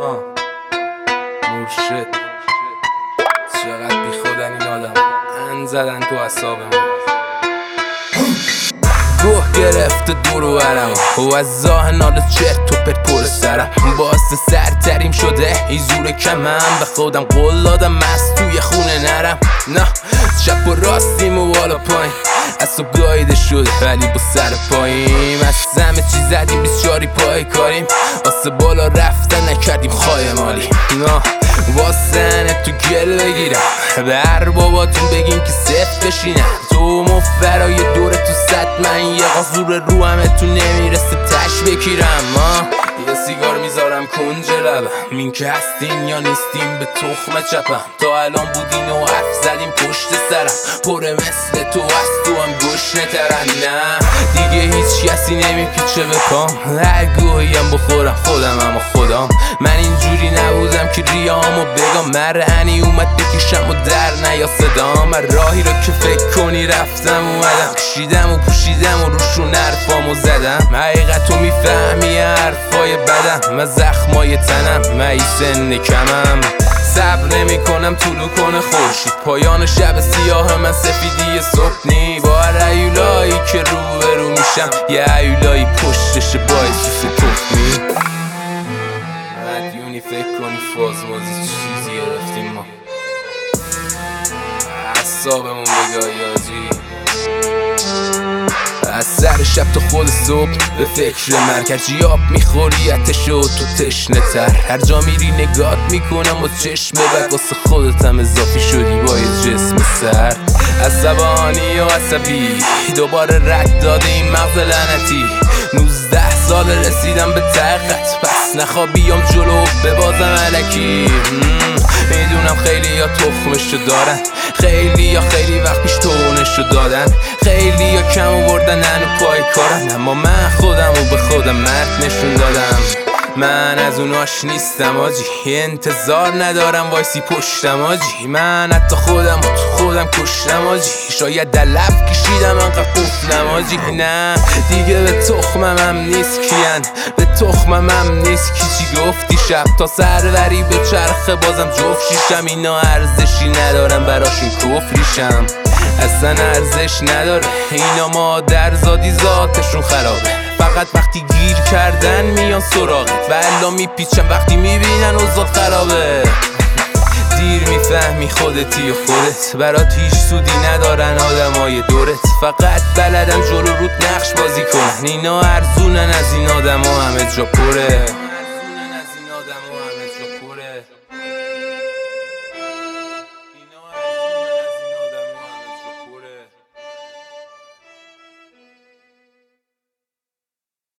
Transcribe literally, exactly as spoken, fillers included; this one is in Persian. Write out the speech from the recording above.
آه مرشد چقدر بی خودن این آدم ان زدن تو اعصابم گوه گرفته دور و برم و از زاه نال چرت و پرت پر سرم باعث سرتریم شده این زور کمم به خودم قول دادم مست توی خونه نرم نه چپ و راستیم و بالا پایین اصاب گایده شده ولی با سر پاییم از همه چی زدیم بیست چاری پای کاریم واسه بالا رفتن نکردیم خواهی مالی نه واسه تو گل بگیرم به هر باباتون بگیم که صفت بشینم تو مفرای دوره تو صد من یه قاصور رو همه تو نمیرسه تش بکیرم یه سیگار میذارم کنج لبم این که هستین یا نیستیم به تخم چپم تا الان بودین و حرف زدیم پشت سرم پره مثل تو از تو هم گوش نترن نه دیگه هیچ کسی نمیپیچه به پام هر گوهیم بخورم خودم اما خودم من اینجوری نبودم که ریامو بگم مرهنی اومد بکشم و در نیا صدام من راهی رو که فکر کنی رفتم اومدم کشیدم و پوشیدم و روشون حرفامو زدم حقیقتو میفهمی حرفای بدم من زخمای تنم من ای سن کمم صبر نمی کنم طولو کنه خورشید پایان شب سیاه من سفیدی صبح نی با هر ایولایی که رو به رو میشم یه ایولایی پشتش باعثی سپخمی مدیونی فکر کنی فاز مازی چیزی گرفتیم ما اعصابمون بگاهی آجی از سر شب تا خود صبح به فکر مرکزی آب میخوری اتشو تو تشنه تر هر جا میری نگات میکنم و چشم بک واسه خودت هم اضافی شدی با یه جسم سر عصبانی و عصبی دوباره رد داده این مغز لعنتی نوزده سال رسیدم به طاقت پس نخوابیام جلو ببازم الکی میدونم خیلی یا تخمشو دارن خیلی یا خیلی وقت پیش تونشو دادن خیلی یا کم آوردن هنو پای کارن اما من خودم و به خودم مرد نشون دادم من از اوناش نیستم آجی انتظار ندارم وایسی پشتم آجی من حتی خودم و تو خودم کشتم آجی شاید در لب کشیدم انقدر قفلم آجی نه دیگه به تخمم هم نیست کیان به تخمم هم نیست کی چی گفتی شب تا سروری به چرخه بازم جفت شیشم اینا ارزشی ندارم براشون کفریشم اصلا ارزش نداره اینا مادر زادی ذاتشون خرابه فقط وقتی گیر کردن میان سراغت و الا میپیچن وقتی میبینن اوضاع خرابه دیر میفهمی خودتی و خودت برات هیچ سودی ندارن آدمای دورت فقط بلدن جلو روت نقش بازی کنن اینا ارزونن از این آدم ها همه جا پره